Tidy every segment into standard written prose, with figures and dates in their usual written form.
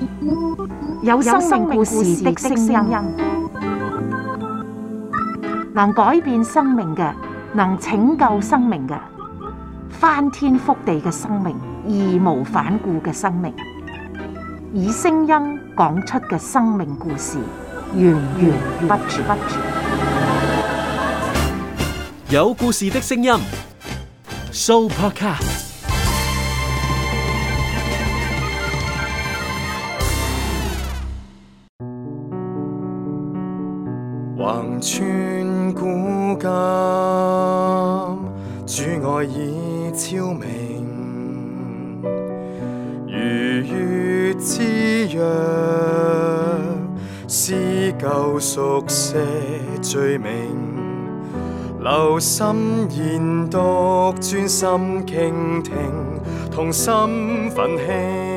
有生命故事的聲音，能改變生命嘅，能拯救生命嘅，翻天覆地嘅生命，義無反顧嘅生命，以聲音講出嘅生命故事，源源不絕。 有故事的聲音 ，Sooo Podcast。 橫穿古今，主愛已超明，如月之約，撕舊熟寫罪名，留心研讀，專心傾聽，同心奮興，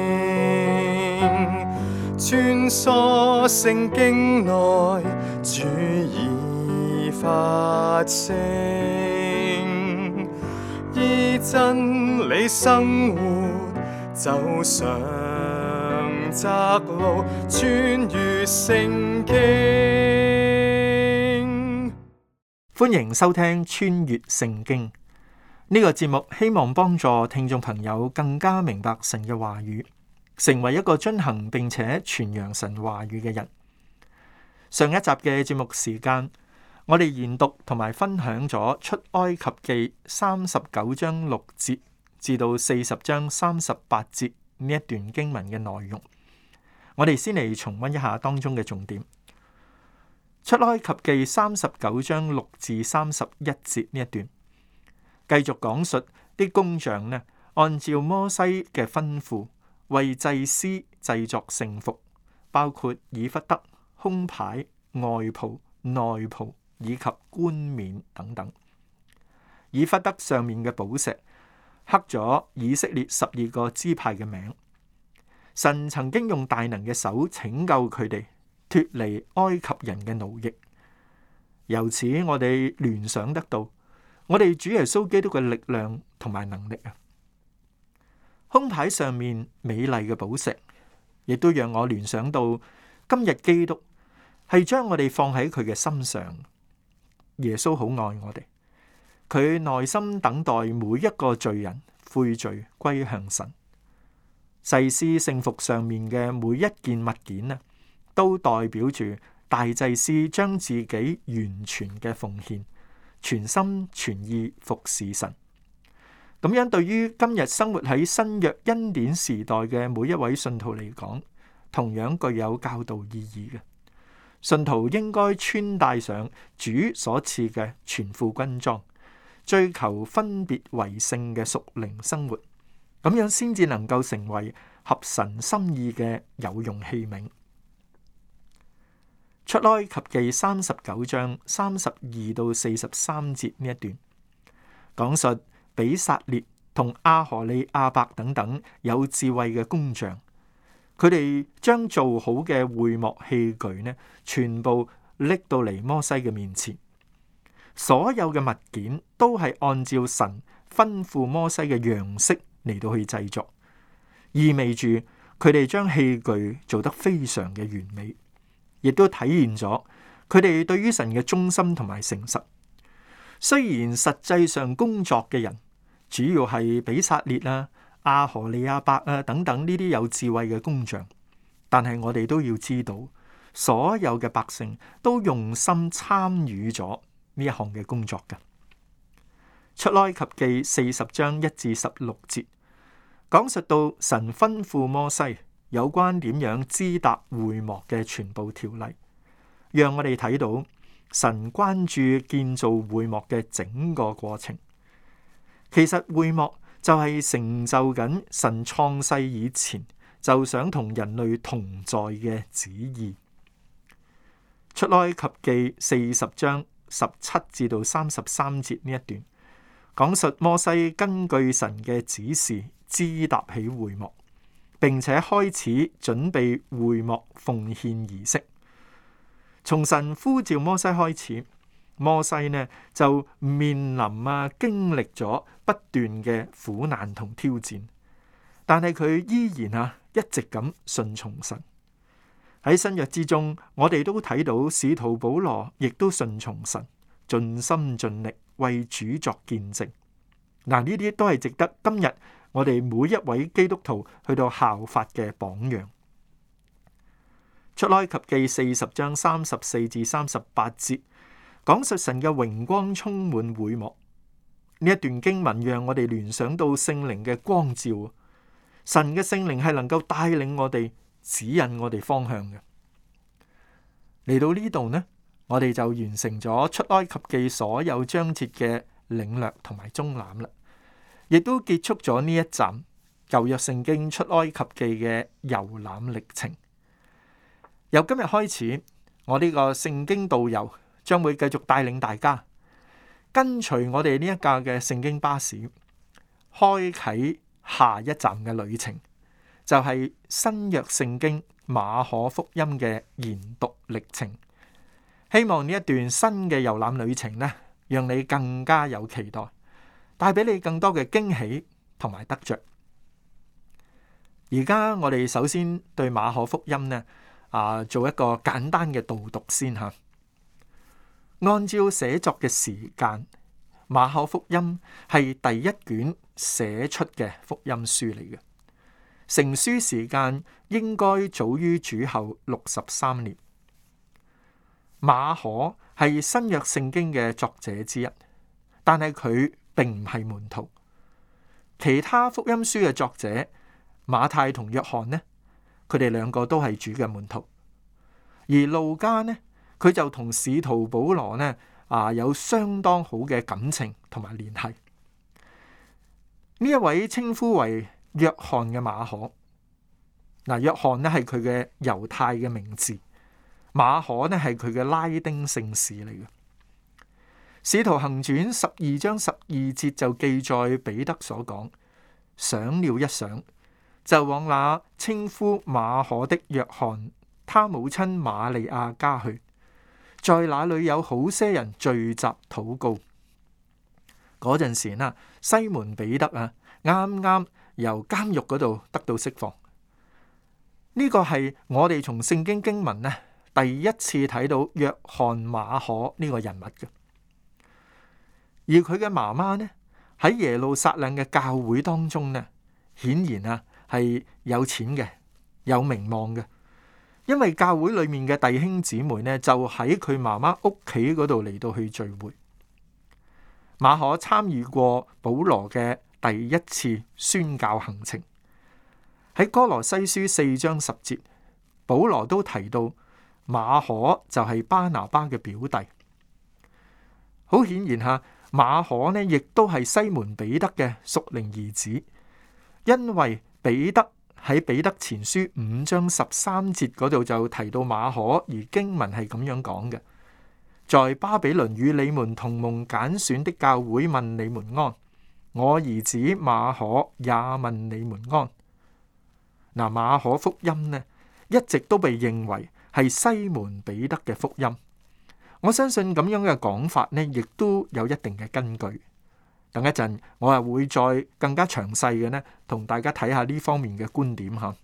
穿梭聖經內，主已發聲，依真理生活，走上窄路，穿越聖經。 歡迎收聽穿越聖經呢個節目，希望幫助聽眾朋友更加明白神嘅話語，成為一個遵行並且傳揚神話語嘅人。上一集嘅節目時間，我哋研讀同埋分享咗出埃及記39章6節至到40章38節呢一段經文嘅內容。我哋先嚟重溫一下當中嘅重點。出埃及記39章6至31節呢一段，繼續講述啲工匠呢，按照摩西嘅吩咐，為祭司製作聖服，包括以弗得、胸牌、外袍、內袍以及冠冕等等。以弗得上面嘅寶石刻咗以色列12個支派嘅名。神曾經用大能嘅手拯救佢哋脫離埃及人嘅奴役。由此我哋聯想得到我哋主耶穌基督嘅力量同埋能力啊。胸牌上面美麗嘅寶石，亦都讓我聯想到今日基督係將我哋放喺佢嘅心上。耶穌好愛我哋，佢耐心等待每一個罪人悔罪歸向神。祭司聖服上面嘅每一件物件呢，都代表住大祭司將自己完全嘅奉獻，全心全意服侍神。咁樣對於今日生活喺新約恩典時代嘅每一位信徒嚟講，同樣具有教導意義嘅。信徒應該穿戴上主所賜嘅全副軍裝，追求分別為聖嘅屬靈生活，咁樣先至能夠成為合神心意嘅有用器皿。出埃及記39章32到43節呢一段，講述比撒列同阿荷利亞伯等等有智慧嘅工匠，佢哋將做好嘅會幕器具呢，全部拎到嚟摩西嘅面前。所有嘅物件都係按照神吩咐摩西嘅樣式嚟到去製作，意味住佢哋將器具做得非常嘅完美，亦都體現咗佢哋對於神嘅忠心同埋誠實。雖然實際上工作嘅人主要係比撒列啊、阿荷利亞伯啊等等呢啲有智慧嘅工匠，但係我哋都要知道，所有嘅百姓都用心參與咗呢一項嘅工作嘅。出埃及記40章1至16節講述到神吩咐摩西有關點樣支搭會幕嘅全部條例，讓我哋睇到神關注建造會幕嘅整個過程。其實會幕就係成就緊神創世以前就想同人類同在嘅旨意。出埃及記40章17至到33節呢一段，講述摩西根據神嘅指示支搭起會幕，並且開始準備會幕奉獻儀式。從神呼召摩西開始，摩西呢就面臨經歷咗不斷嘅苦難同挑戰。 但係佢依然一直咁順從神。喺新約之中，我哋都睇到使徒保羅亦都順從神，盡心盡力為主作見證。嗱，呢啲都係值得今日我哋每一位基督徒去到效法嘅榜樣。出埃及記40章34至38節，講述神嘅榮光充滿會幕。呢一段經文讓我哋聯想到聖靈嘅光照。神嘅聖靈係能夠帶領我哋，指引我哋方向嘅。嚟到呢度呢，我哋就完成咗出埃及記所有章節嘅領略同埋綜覽啦，亦都結束咗呢一站舊約聖經出埃及記嘅遊覽歷程。由今日開始，我呢個聖經導遊將會繼續帶領大家跟隨我哋呢一架嘅聖經巴士，開啟下一站嘅旅程，就係新約聖經馬可福音嘅研讀歷程。希望呢一段新嘅遊覽旅程呢，讓你更加有期待，帶俾你更多嘅驚喜同埋得着。而家我哋首先對馬可福音呢，做一個簡單嘅導讀先吓。按照寫作嘅時間，馬可福音係第一卷寫出嘅福音書嚟嘅，成書時間應該早於主後63年。馬可係新約聖經嘅作者之一，但係佢並唔係門徒。其他福音書嘅作者馬太同約翰呢，佢哋兩個都係主嘅門徒。而路加呢，佢就同使徒保羅呢有相當好嘅感情同埋聯繫。呢一位稱呼為約翰嘅馬可，約翰呢係佢嘅猶太嘅名字，馬可呢係佢嘅拉丁姓氏嚟嘅。使徒行傳12章12節就記載彼得所講，想了一想，就往那稱呼馬可的約翰他母親瑪利亞家去，在那裏有好些人聚集禱告。嗰陣時西門彼得啱啱由監獄嗰度得到釋放。呢個係我哋從聖經經文第一次睇到約翰馬可呢個人物嘅。而佢嘅媽媽呢，喺耶路撒冷嘅教會當中呢，顯然係有錢嘅，有名望嘅。因為教會裏面嘅弟兄姊妹呢，就喺佢媽媽屋企嗰度嚟到去聚會。馬可參與過保羅嘅第一次宣教行程。喺哥羅西書4章10節，保羅都提到馬可就係巴拿巴嘅表弟。好顯然馬可呢亦都係西門彼得嘅屬靈兒子，因為彼得喺彼得前書5章13節嗰度就提到馬可，而經文係咁樣講嘅：在巴比倫與你們同蒙揀選的教會問你們安，我兒子馬可也問你們安。馬可福音呢一直都被認為係西門彼得嘅福音。我相信咁樣嘅講法呢，亦都有一定嘅根據。等一陣，我係會再更加詳細嘅呢，同大家睇下呢方面嘅觀點吓。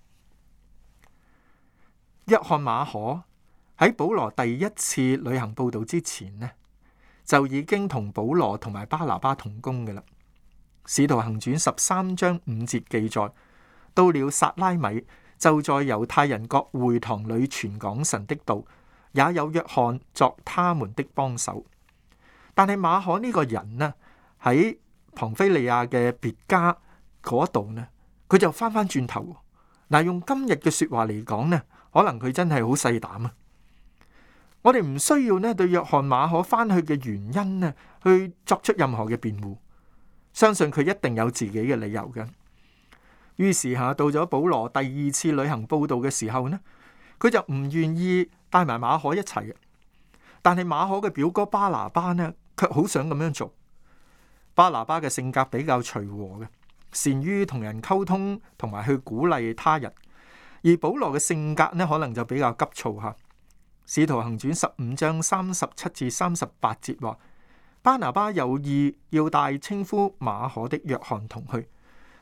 約翰馬可喺保羅第一次旅行佈道之前呢，就已經同保羅同埋巴拿巴同工嘅啦。使徒行傳13章5節記載，到了撒拉米，就在猶太人各會堂裏傳講神的道，也有約翰作他們的幫手。但係馬可呢個人呢，喺龐菲利亞嘅別家嗰度呢，佢就翻轉頭。用今日嘅說話嚟講呢，可能佢真係好細膽啊！我哋唔需要呢對約翰馬可翻去嘅原因呢，去作出任何嘅辯護，相信佢一定有自己嘅理由嘅。於是到咗保羅第二次旅行佈道嘅時候呢，佢就唔願意帶埋馬可一齊嘅。但係馬可嘅表哥巴拿巴呢，卻好想咁樣做。巴拿巴嘅性格比較隨和嘅，善於同人溝通同埋去鼓勵他人，而保羅嘅性格呢，可能就比較急躁吓。使徒行傳15章37至38節話，巴拿巴有意要帶稱呼馬可的約翰同去，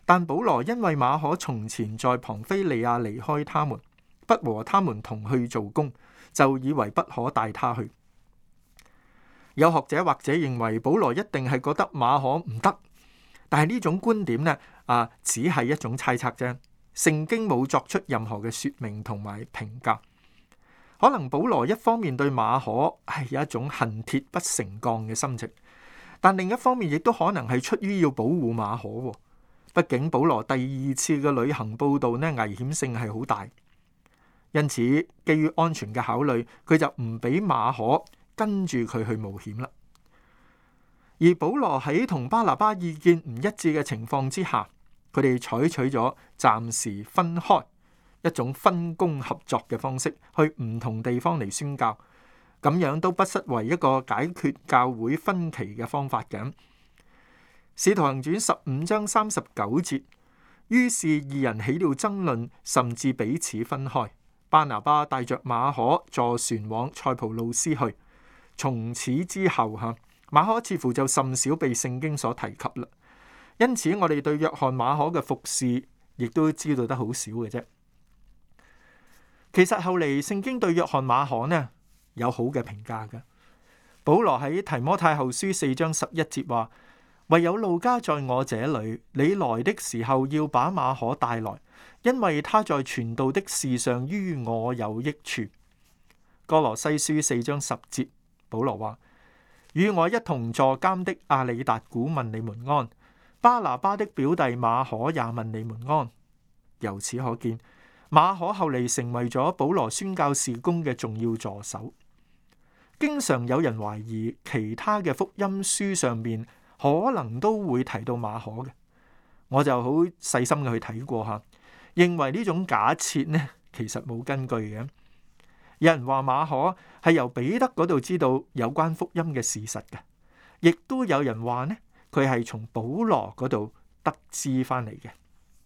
但保羅因為馬可從前在龐菲利亞離開他們，不和他們同去做工，就以為不可帶他去。有學者或者認為保羅一定係覺得馬可唔得，但係呢種觀點呢，只係一種猜測啫。聖經冇作出任何嘅說明同埋評價。可能保羅一方面對馬可係有一種恨鐵不成鋼嘅心情，但另一方面亦都可能係出於要保護馬可。畢竟保羅第二次嘅旅行報道呢，危險性係好大，因此基於安全嘅考慮，佢就唔俾馬可跟住佢去冒險啦。而保羅喺同巴拿巴意見唔一致嘅情況之下，佢哋採取咗暫時分開，一種分工合作嘅方式，去唔同地方嚟宣教，咁樣都不失為一個解決教會分歧嘅方法嘅。使徒行傳15章39節，於是二人起了爭論，甚至彼此分開。巴拿巴帶着馬可坐船往塞浦路斯去。從此之後馬可似乎就甚少被聖經所提及啦。因此我哋對約翰馬可嘅服侍亦都知道得好少嘅啫。其實後嚟聖經對約翰馬可呢有好嘅評價嘅。保羅喺提摩太後書4章11節話，唯有路加在我這裏，你來的時候要把馬可帶來，因為他在傳道的事上於我有益處。哥羅西書4章10節，保羅話，與我一同坐監的阿里達古問你們安，巴拿巴的表弟馬可也問你們安。由此可見，馬可後嚟成為咗保羅宣教事工嘅重要助手。經常有人懷疑其他嘅福音書上面可能都會提到馬可嘅，我就好細心嘅去睇過吓，認為呢種假設呢其實冇根據嘅。有人話馬可係由彼得嗰度知道有關福音嘅事實嘅，亦都有人話呢佢係從保羅嗰度得知翻嚟嘅。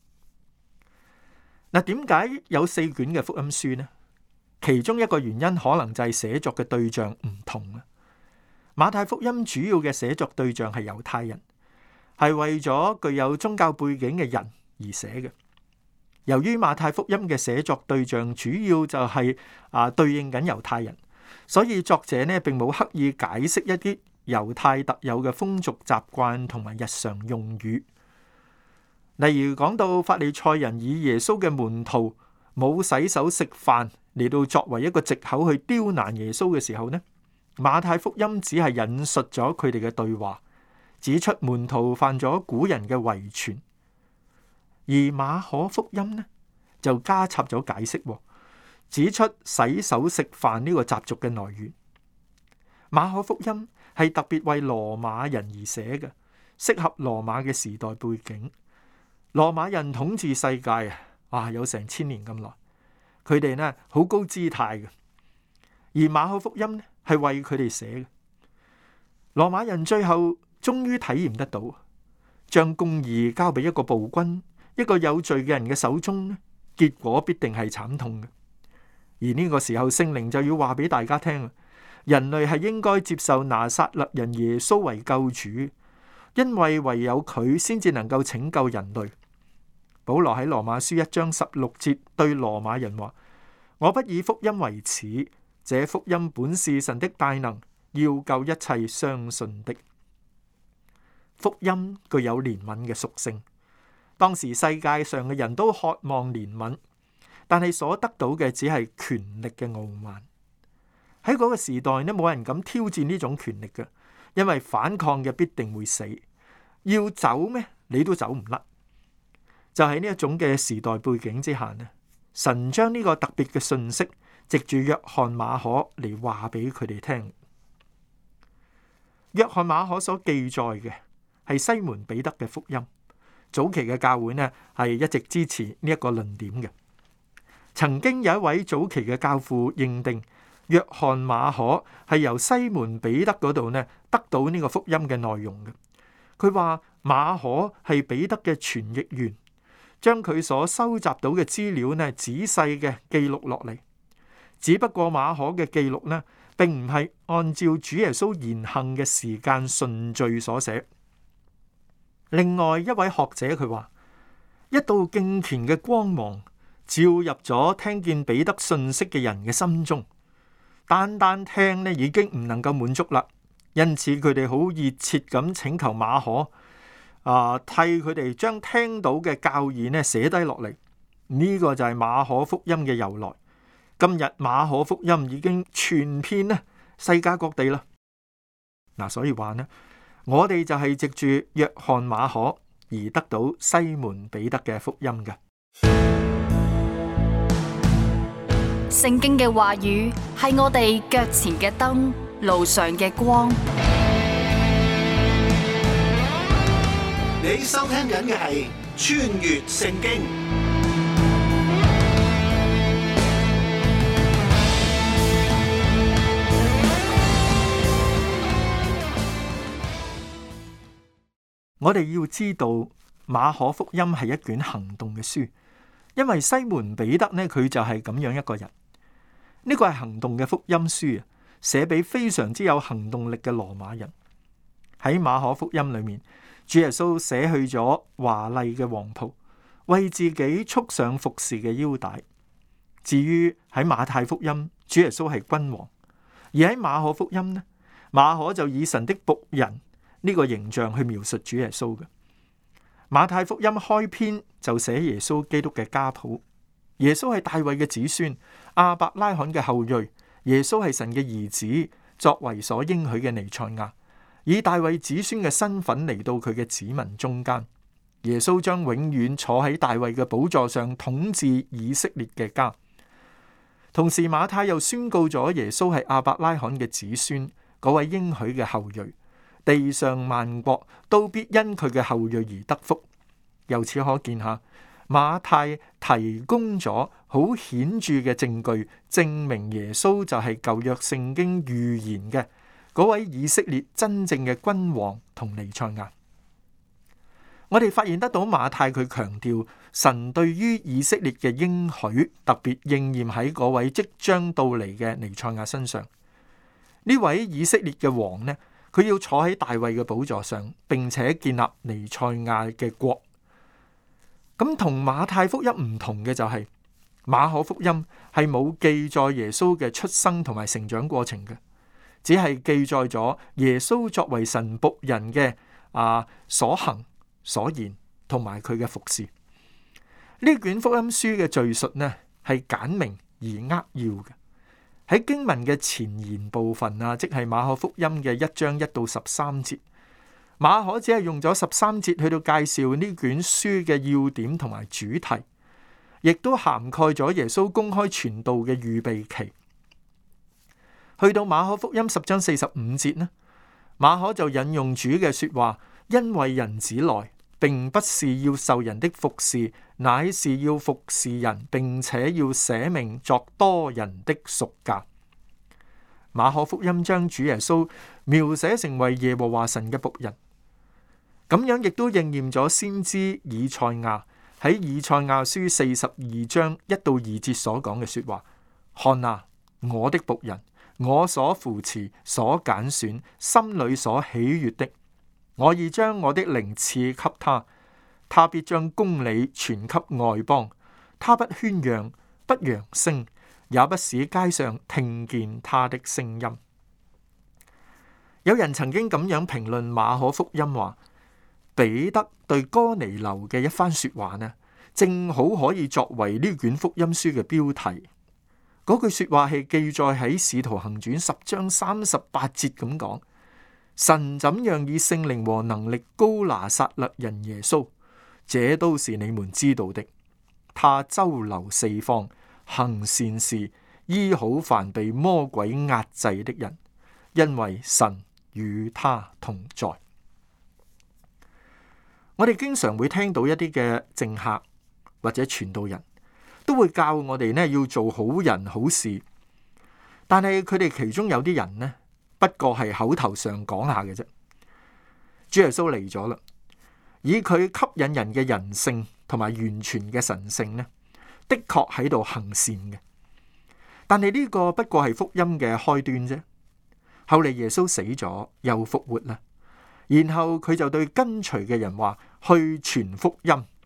嗱，點解有4卷嘅福音書呢？其中一個原因可能就係寫作嘅對象唔同啊。馬太福音主要嘅寫作對象係猶太人，係為咗具有宗教背景嘅人而寫嘅。由於馬太福音嘅寫作對象主要就係對應緊猶太人，所以作者呢並冇刻意解釋一啲猶太特有嘅風俗習慣同埋日常用語。例如講到法利賽人以耶穌嘅門徒冇洗手食飯嚟到作為一個藉口去刁難耶穌嘅時候呢，馬太福音只係引述咗佢哋嘅對話，指出門徒犯咗古人嘅遺傳。而馬可福音呢就加插咗解釋，指出洗手食飯呢個習俗嘅來源。馬可福音係特別為羅馬人而寫嘅，適合羅馬嘅時代背景。羅馬人統治世界有成1000年咁耐，佢哋呢好高姿態嘅，而馬可福音呢係為佢哋寫嘅。羅馬人最後終於體驗得到，將公義交俾一個暴君、一個有罪嘅人嘅手中呢，結果必定係慘痛嘅。而呢個時候聖靈就要話俾大家聽，人類係應該接受拿撒勒人耶穌為救主，因為唯有佢先至能夠拯救人類。保羅喺羅馬書1章16節對羅馬人話，我不以福音為恥，這福音本是神的大能，要救一切相信的。福音具有憐憫嘅屬性，當時世界上嘅人都渴望憐憫，但係所得到嘅只係權力嘅傲慢。喺嗰個時代呢，冇人敢挑戰呢種權力嘅，因為反抗嘅必定會死。要走咩？你都走唔甩。就喺呢一種嘅時代背景之下呢，神將呢個特別嘅信息藉住約翰馬可嚟話俾佢哋聽。約翰馬可所記載嘅係西門彼得嘅福音。早期嘅教會呢係一直支持呢一個論點嘅。曾經有一位早期嘅教父認定約翰馬可係由西門彼得嗰度呢得到呢個福音嘅內容嘅。佢話馬可係彼得嘅傳譯員，將佢所收集到嘅資料呢仔細嘅記錄落嚟。只不過馬可嘅記錄呢並唔係按照主耶穌言行嘅時間順序所寫。另外一位學者佢話一道敬虔嘅光芒照入咗聽見彼得信息嘅人嘅心中。單單聽呢已經唔能夠滿足啦，因此佢哋好熱切咁請求馬可替佢哋將聽到嘅教義呢寫低落嚟。呢個就係馬可福音嘅由來。今日馬可福音已經傳遍呢世界各地啦。所以話呢，我哋就係藉住約翰馬可而得到西門彼得嘅福音嘅。 聖經嘅話語係我哋腳前嘅燈，路上嘅光。 你收聽緊嘅係穿越聖經。 我哋要知道馬可福音係一卷行動嘅書，因為西門彼得呢，佢就係咁樣一個人。呢個係行動嘅福音書啊，寫俾非常之有行動力嘅羅馬人。喺馬可福音裏面，主耶穌捨去咗華麗嘅黃袍，為自己束上服侍嘅腰帶。至於喺馬太福音，主耶穌係君王；而喺馬可福音呢，馬可就以神的僕人呢個形象去描述主耶穌嘅。馬太福音開篇就寫耶穌基督嘅家譜，耶穌係大衛嘅子孫，亞伯拉罕嘅後裔，耶穌係神嘅兒子，作為所應許嘅彌賽亞，以大衛子孫嘅身份嚟到佢嘅子民中間。耶穌將永遠坐喺大衛嘅寶座上統治以色列嘅家。同時馬太又宣告咗耶穌係亞伯拉罕嘅子孫，嗰位應許嘅後裔。地上萬國都必因佢嘅後裔而得福。由此可見下，馬太提供咗好顯著嘅證據，證明耶穌就係舊約聖經預言嘅嗰位以色列真正嘅君王同彌賽亞。我哋發現得到馬太佢強調神對於以色列嘅應許，特別應驗喺嗰位即將到嚟嘅彌賽亞身上。呢位以色列嘅王呢，佢要坐喺大衛嘅寶座上，並且建立彌賽亞嘅國。咁同馬太福音唔同嘅就係，馬可福音係冇記載耶穌嘅出生同埋成長過程嘅，只係記載咗耶穌作為神僕人嘅所行所言同埋佢嘅服侍。呢卷福音書嘅敘述呢係簡明而扼要嘅。喺經文嘅前言部分即係馬可福音嘅1章1到13節，馬可只係用咗13節去到介紹呢卷書嘅要點同埋主題，亦都涵蓋咗耶穌公開傳道嘅預備期。去到馬可福音10章45節呢，馬可就引用主嘅說話，因為人子來，並不是要受人的服侍，乃是要服侍人，並且要捨命作多人的贖價。馬可福音將主耶穌描寫成為耶和華神嘅僕人，咁樣亦都應驗咗先知以賽亞喺以賽亞書42章1到2節所講嘅說話：看啊，我的僕人，我所扶持、所揀選、心裏所喜悅的，我已將我的靈賜給他，他必將公理傳給外邦，他不喧嚷，不揚聲，也不使街上聽見他的聲音。有人曾經咁樣評論馬可福音話，彼得對哥尼流嘅一番說話呢，正好可以作為呢卷福音書嘅標題。嗰句說話係記載喺使徒行傳10章38節咁講：神怎樣以聖靈和能力膏拿撒勒人耶穌，這都是你們知道的。他周流四方，行善事，醫好凡被魔鬼壓制的人，因為神與他同在。我哋經常會聽到一啲嘅政客或者傳道人都會教我哋呢要做好人好事，但係佢哋其中有啲人呢，不過係口頭上講下嘅啫。主耶穌嚟咗啦，以佢吸引人嘅人性同埋完全嘅神性呢，的確喺度行善嘅。但係呢個不過係福音嘅開端啫。後嚟耶穌死咗又復活啦，然後佢就對跟隨嘅人話：去傳福音。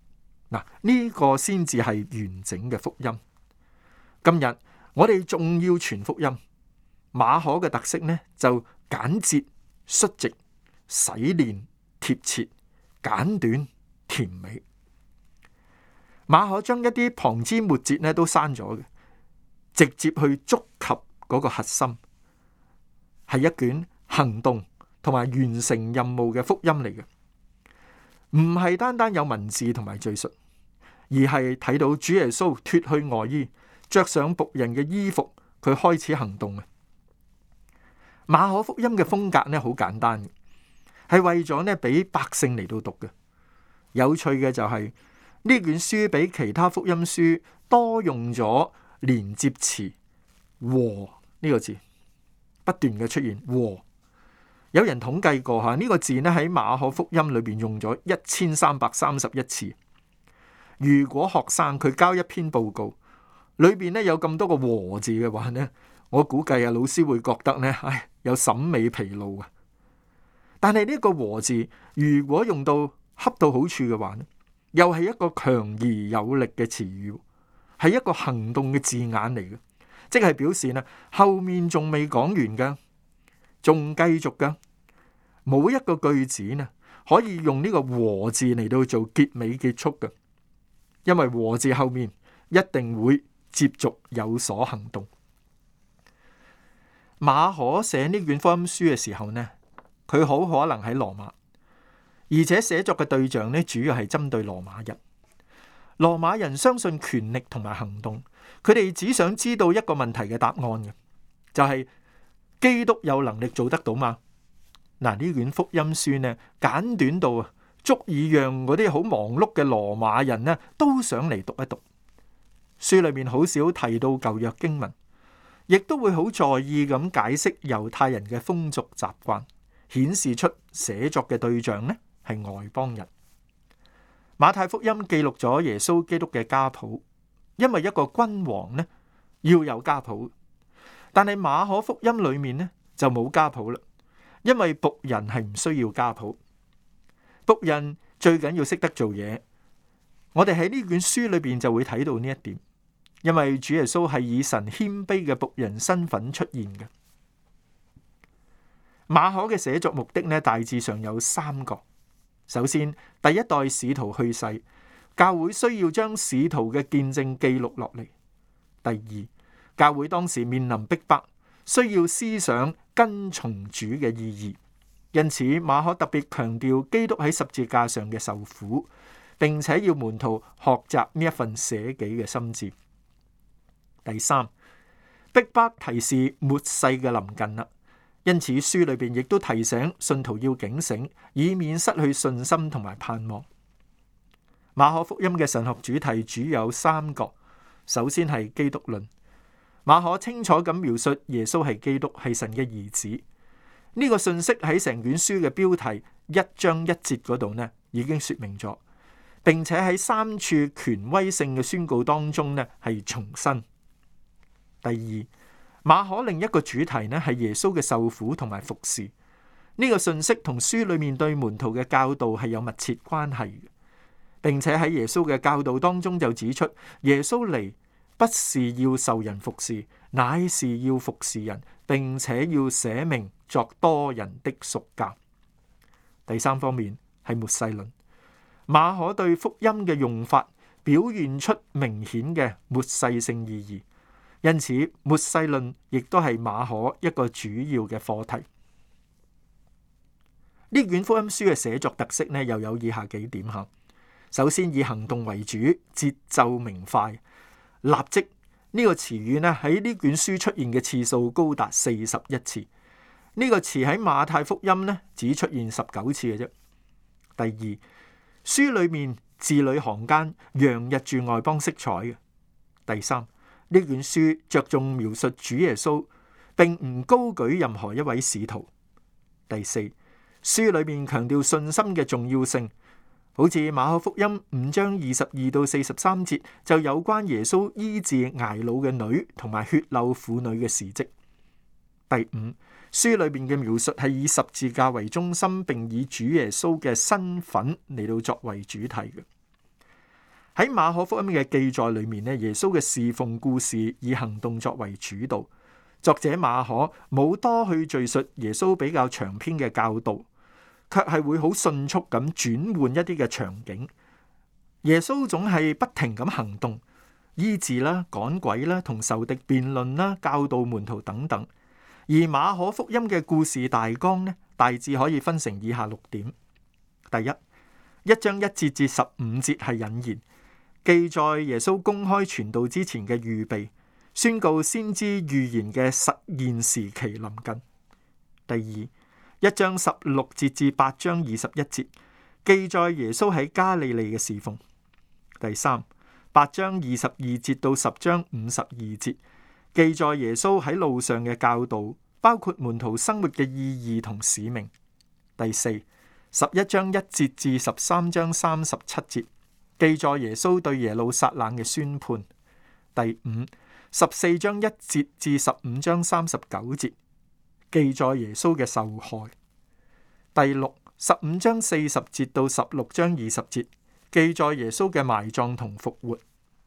嗱，呢個先至係完整嘅福音。今日我哋仲要傳福音。馬可嘅特色呢，就簡潔、率直、洗練、貼切、簡短、甜美。馬可將一啲旁枝末節呢都刪咗嘅，直接去觸及嗰個核心，係一卷行動同埋完成任務嘅福音嚟嘅，唔係單單有文字同埋敘述，而係睇到主耶穌脫去外衣，着上僕人嘅衣服，佢開始行動啊！馬可福音嘅風格呢，好簡單嘅，係為咗呢俾百姓嚟到讀嘅。有趣嘅就係呢卷書比其他福音書多用咗連接詞和呢個字，不斷嘅出現和。有人統計過吓，呢個字呢喺馬可福音裏邊用咗1331次。如果學生佢交一篇報告，裏邊呢有咁多個和字嘅話呢，我估計老師會覺得呢，有審美疲勞啊。但係呢個和字如果用到恰到好處嘅話呢，又係一個強而有力嘅詞語，係一個行動嘅字眼嚟嘅，即係表示呢後面仲未講完噶，仲繼續噶，冇一個句子呢可以用呢個和字嚟到做結尾結束嘅，因為和字後面一定會接續有所行動。馬可寫呢卷福音書嘅時候呢，佢好可能喺羅馬，而且寫作嘅對象呢，主要係針對羅馬人。羅馬人相信權力同埋行動，佢哋只想知道一個問題嘅答案嘅，就係基督有能力做得到嗎？嗱，呢卷福音書呢，簡短到足以讓嗰啲好忙碌嘅羅馬人呢都想嚟讀一讀。書裏面好少提到舊約經文，亦都會好在意咁解釋猶太人嘅風俗習慣，顯示出寫作嘅對象呢係外邦人。馬太福音記錄咗耶穌基督嘅家譜，因為一個君王呢要有家譜，但係馬可福音裏面呢就冇家譜啦，因為僕人係唔需要家譜，僕人最緊要識得做嘢。我哋喺呢卷書裏邊就會睇到呢一點，因為主耶穌係以神謙卑嘅僕人身份出現嘅。馬可嘅寫作目的呢，大致上有3個。首先，第一代使徒去世，教會需要將使徒嘅見證記錄落嚟。第二，教會當時面臨逼迫，需要思想跟從主嘅意義，因此馬可特別強調基督喺十字架上嘅受苦，並且要門徒學習呢一份捨己嘅心志。第三，逼迫提示末世嘅臨近啦。因此書裏邊亦都提醒信徒要警醒，以免失去信心同埋盼望。馬可福音嘅神學主題主有3個。首先係基督論，馬可清楚咁描述耶穌係基督，係神嘅兒子。呢個信息喺成卷書嘅標題1章1節嗰度呢已經說明咗，並且喺3處權威性嘅宣告當中呢係重申。第二，馬可另一個主題呢係耶穌嘅受苦同埋服侍。呢個信息同書裏面對門徒嘅教導係有密切關係嘅，並且喺耶穌嘅教導當中就指出，耶穌嚟不是要受人服侍，乃是要服侍人，並且要捨命作多人的贖價。第三方面係末世論，馬可對福音嘅用法表現出明顯嘅末世性意義。因此，末世論亦都係馬可一個主要嘅課題。呢卷福音書嘅寫作特色呢，又有以下幾點吓。首先以行動為主，節奏明快。立即呢個詞語呢喺呢卷書出現嘅次數高達41次。呢個詞喺馬太福音呢只出現19次嘅啫。第二，書裏面字裏行間洋溢住外邦色彩嘅。第三，呢卷書着重描述主耶穌，並唔高舉任何一位使徒。第四，書裏面強調信心嘅重要性，好似馬可福音5章22到43節就有關耶穌醫治睚魯嘅女同埋血漏婦女嘅事蹟。第五，書裏面嘅描述係以十字架為中心，並以主耶穌嘅身份嚟到作為主題嘅。 喺馬可福音嘅記載裏面咧，耶穌嘅侍奉故事以行動作為主導。作者馬可冇多去敘述耶穌比較長篇嘅教導，卻係會好迅速咁轉換一啲嘅場景。耶穌總係不停咁行動，醫治啦、趕鬼啦、同仇敵辯論啦、教導門徒等等。而馬可福音嘅故事大綱呢，大致可以分成以下6點。第一，1章1節至15節係引言，記載耶穌公開傳道之前嘅預備，宣告先知預言嘅實現時期臨近。第二，1章16節至8章21節，記載耶穌喺加利利嘅侍奉。第三，8章22節到10章52節，記載耶穌喺路上嘅教導，包括門徒生活嘅意義同使命。第四，11章1節至13章37節，記載耶穌對耶路撒冷嘅宣判。第五，14章1節至15章39節，記載耶穌嘅受害。第六，15章40節到16章20節，記載耶穌嘅埋葬同復活。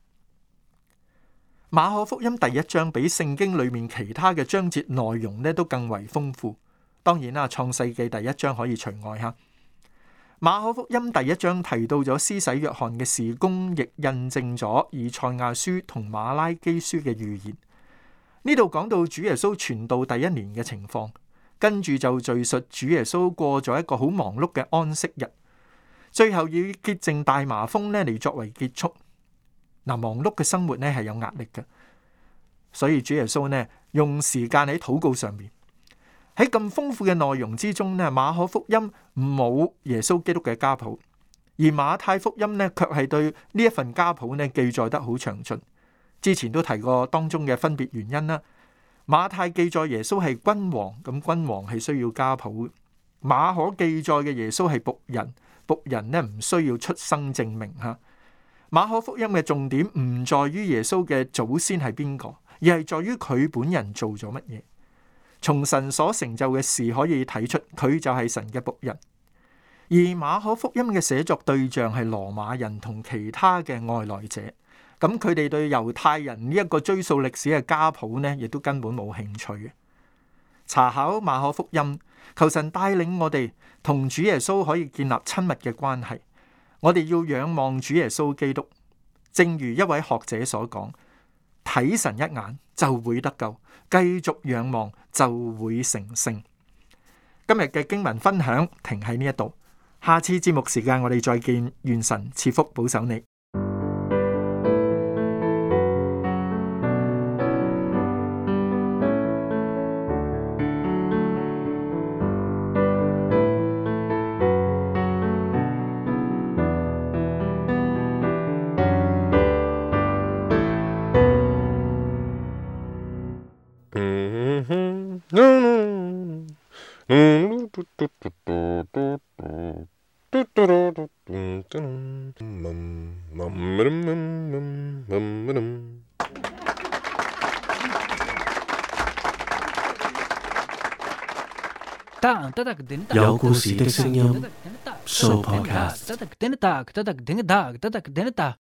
馬可福音第1章比聖經裏面其他嘅章節內容呢都更為豐富。當然啦，創世記第1章可以除外哈。馬可福音第1章提到咗施洗約翰嘅事工，亦印證咗以賽亞書同馬拉基書嘅預言。呢度講到主耶穌傳道第1年嘅情況，跟住就敘述主耶穌過咗一個好忙碌嘅安息日，最後以潔淨大麻風呢嚟作為結束。忙碌嘅生活呢係有壓力嘅，所以主耶穌呢用時間喺禱告上面。喺咁豐富嘅內容之中呢，馬可福音冇耶穌基督嘅家譜，而馬太福音呢卻係對呢一份家譜呢記載得好詳盡。之前都提過當中嘅分別原因啦。馬太記載耶穌係君王，咁君王係需要家譜。馬可記載嘅耶穌係僕人，僕人呢唔需要出生證明吓。馬可福音嘅重點唔在於耶穌嘅祖先係邊個，而係在於佢本人做咗乜嘢。從神所成就嘅事可以睇出，佢就係神嘅僕人。而馬可福音嘅寫作對象係羅馬人同其他嘅外來者，咁佢哋對猶太人呢一個追溯歷史嘅家譜呢，亦都根本冇興趣嘅。查考馬可福音，求神帶領我哋同主耶穌可以建立親密嘅關係。我哋要仰望主耶穌基督，正如一位學者所講，睇神一眼就會得救，繼續仰望就會成聖。今日嘅經文分享停喺呢一度，下次節目時間我哋再見，願神賜福保守你。 有故事的聲音，Sooo Podcast。